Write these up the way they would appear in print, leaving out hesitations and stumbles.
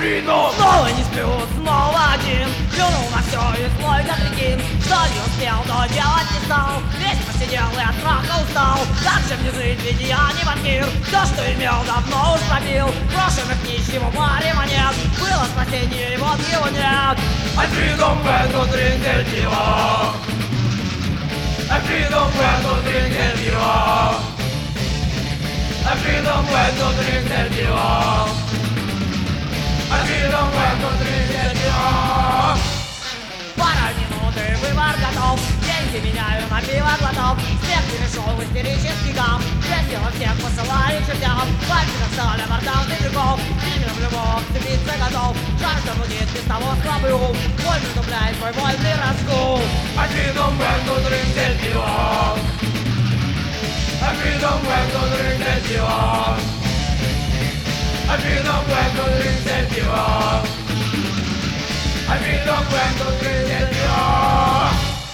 freedom. Снова не сплю, снова один. Плюнул на все и злой как рекин. Что не успел, но делать не стал. Весь посидел и от страха устал. Как же мне жить, ведь я не вампир. Все, что имел, давно уж пробил. Брошенных нищему море монет. Было спасение, и вот его нет. I freedom when to drink the diva. I freedom when to drink the diva. I freedom when to drink the diva. I freedom when to drink the diva. Пара минут и выбор готов. Деньги меняю на пиво глоток. Смех перешел в истерический гам. Весело всех посылаю к чертям. Пальчиком стали мордал языков. Фильм в любовь цепиться готов. Жажда будет без того слабый ум. Боль притупляет свой вольный разгул. I freedom when to drink the diva. I freedom when to drink the diva. I freedom when to drink the diva. I freedom when to drink the diva.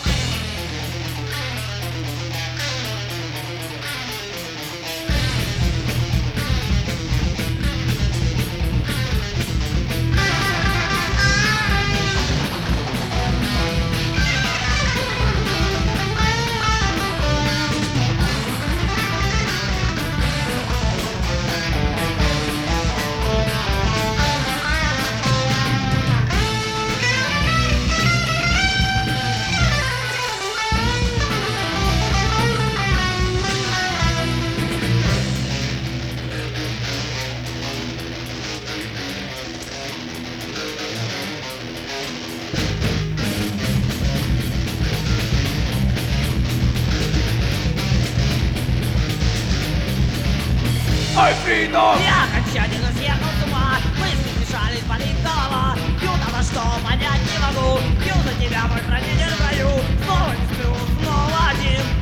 I freedom! Я окончательно съехал с ума. Мысли смешались, болит голова. Пью на что, понять не могу. Пью за тебя, мой хранитель в раю. Снова не сплю, снова один.